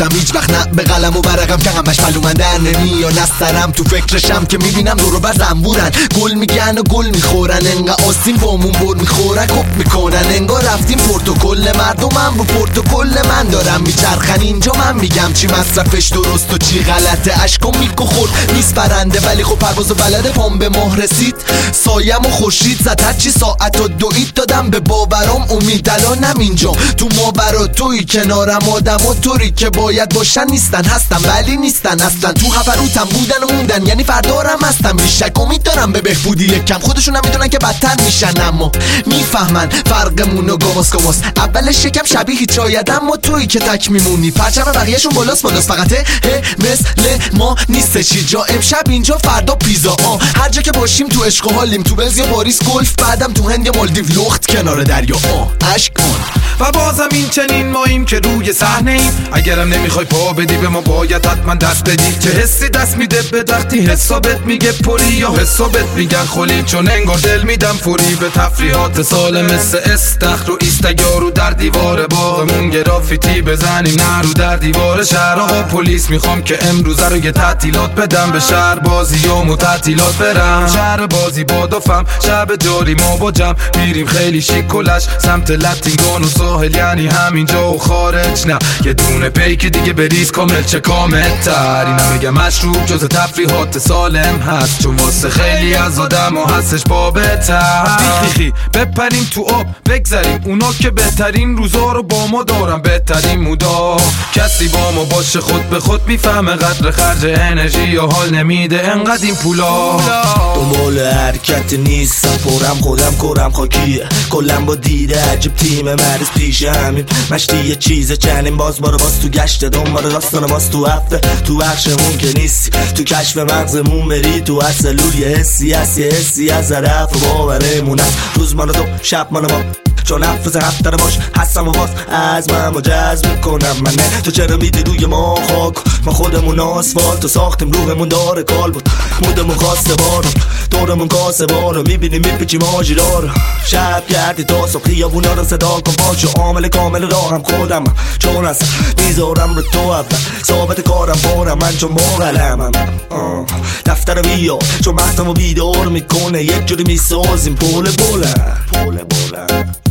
گفتم هیچ وقت نه به قلم و برقم که همش معلومندن نمیان از سرم تو فکرشم که میبینم دور و بر زنبورن گل میگن و گل میخورن انقدر آستین بامون بر میخورن کپ میکنن انگار رفتیم پروتکل مردمم رو پروتکل من دارم میچرخن اینجا من میگم چی مصرفش درست و چی غلطه اشکم میگو خورد نیست برنده ولی خب پرواز و بلده پام به ماه رسید سایم و خورشید زد هرچی ساعت و دوید دادم به باورام امید الانم اینجا تو ماورا توی کنارم آدم و طوری که باید باشن نیستن هستن ولی نیستن اصلا تو هفروتم بودن و موندن یعنی فردارم هستم بیشک امید دارم به بهبودی یکم خودشون هم میدونن که بدتر میشن اما میفهمن فرقمون و گماس اولش یکم شبیه هیچ شاید اما تویی که تک میمونی پرچم بقیه‌شون بالاست فقط مثل ما نیستش جا امشب اینجا فردا پیزا هر جا که باشیم تو عشق و حالیم تو بلز یا پاریس گلف بعدم تو هند یا مالدیو لخت کنار دریا اشک و بازم این چنین ماییم که روی صحنه ایم اگرم نمیخوای پا بدی به ما باید حتما دست بدی چه حسی دست میده به وقتی حسابت میگه پلی یا حسابت میگن خلی چون انگار دل میدم فوری به تفریحات سال مثل استخر و ایستگار رو در دیوار باغمون گرافیتی بزنیم نه رو در دیوار شهر آقا پلیس میخوام که امروز رو یه تعطیلات بدم به شهر بازی و تعطیلات برم شهر بازی بادافم شب جاری ما با جمع میریم خیلی شیکلش سمت لاتینگان و ساحل یعنی همینجا و خارج نه یه دونه پیک دیگه بریز کامل چه کامل تر اینا میگم مشروب جز تفریحات سالم هست چون واسه خیلی از آدم و هستش بابتر خیخی بپریم تو آب بگذریم اونا که بهترین روزا رو با ما دارن بهترین مودا کسی با ما باشه خود به خود میفهمه قدر خرج انرژی یا حال نمیده انقدر این پولا دنبال حرکت نیستم پرم خودم کرم خاکیه کلم با دیده عجب تیم مرز پیش همین مشتی یه چیز چنین باز تو گشته دنبال داستان باز تو هفته تو بخشمون که نیستی تو کشف مغزمون بری تو هر سلول یه حسی هست یه حسی از طرف باورمون هست روز مال تو شب مال ما چون حفظ هفته باش هستم و باز از من با جذب میکنم من نه تو چرا میدی روی ما خاک ما خودمون آسفالت و ساختیم روحمون داره کال بود مودمون خواسته بارو دورمون کاسه بارو میبینیم میپیچیم آجیرا رو شب کردی تا صبح خیابونا رو صدا کن پاشو عامل کامل راهم خودم چون هستم میذارم رو تو اول ثابت کارم بارم من چون با قلمم دفتر بیا چون مختم و بیدار میکنه یک جوری میسازیم پول بلند